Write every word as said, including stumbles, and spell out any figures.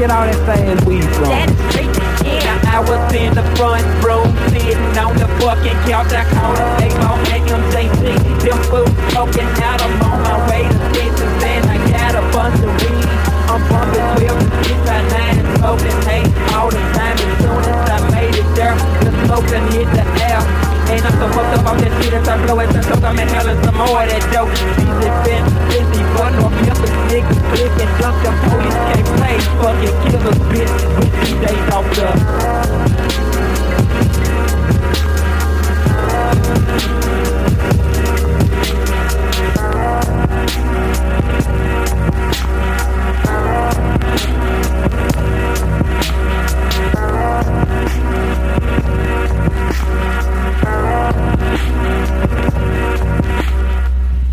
get all that fast weed from? That street shit. Now I was in the front room, sitting on the fucking couch. I called a name on A M J C. Them fools smoking out. I'm on my way to Texas and I got a bunch of weed. I'm bumping twelve to six by nine, smoking eight all the time. As soon as I made it there, the smoke done hit the air. And I'm so fucked up on that shit as I blow it, so I'm inhaling some more of that dope. Busy, been busy, but no Memphis niggas clicking, drunk them